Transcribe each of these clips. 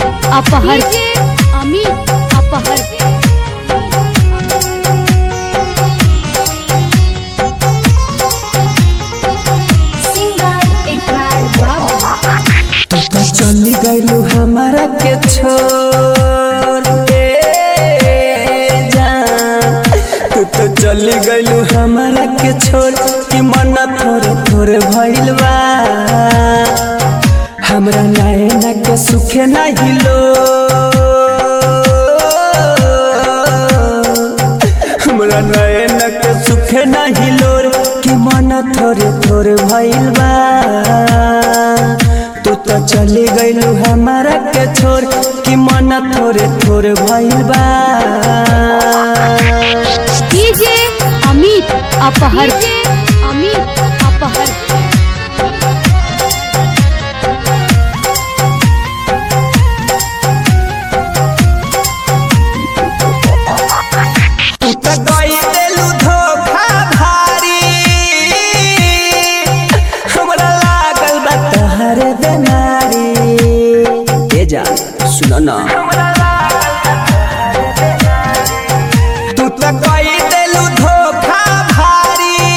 अपहर अमित अपहर चली गईलू हमारा के छोड़ के जान। तू तो चली गईलू हमारा के छोड़ कि मन थोड़े थोड़े भइल बा। हमरा नैना के सुखे नहीं लो, हमरा नैना के सुखे नहीं लो कि मन थोड़े थोड़े भइल बा। तू तो चली गईलू हमारा के छोड़ कि मन थोड़े थोड़े भइल बा। डीजे अमित अपहर अमित अपहर तू तो गई देलू धोखा भारी, हमरा लागल बा तोहरे बेमारी। ए जा सुनो ना, तू तो गई देलू धोखा भारी,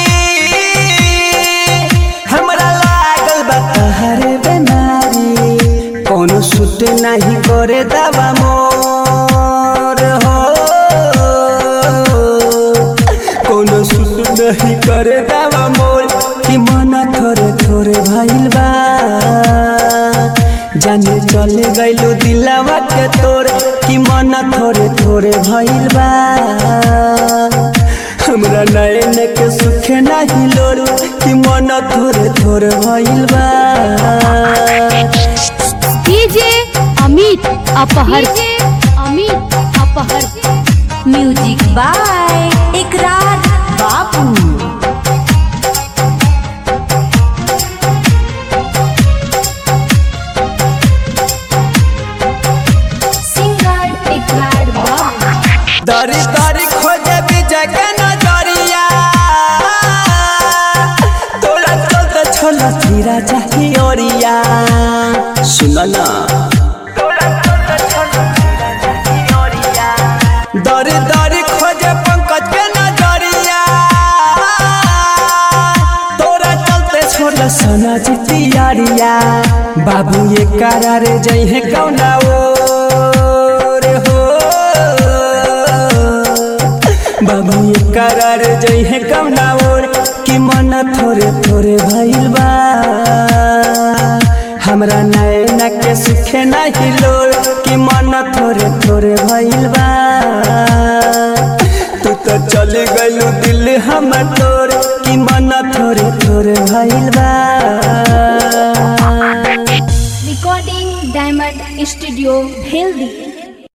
हमरा लागल बा तोहरे बेमारी। कोनो सुट नहीं करे दवा मोर हो, कोनो सुट नहीं करे दवा मोर कि मन थोड़े थोड़े भइल बा। जाने चले गईलू दिलवा के तोर कि मन थोड़े थोड़े भइल बा। हमरा नैन के सुखे नहीं लोर कि मन थोड़े थोड़े भइल बा। DJ Amit Aphar Amit Aphar music by इकरार बाबू। सिंगर इकरार बाबू। दरी दरी खोजे विजय के नजरिया, तोरा चलते छोला फिरा चाही ओरिया। सुनो ना, दरी दरी खोजे पंकज के नजरिया, तोरा चलते छोला सोना जितियारिया। बाबू ये करार जइहे कौना ओर हो, बाबू ये करार जइहे कौना ओर कि मन थोड़े थोड़े भइल बा। हमरा नैना के सुखे नहीं लोर कि मन थोड़े थोड़े भइल बा। तू तो चली गईलू दिल हमर तोर कि मन थोड़े थोड़े भइल बा। Recording diamond studio Bheldi.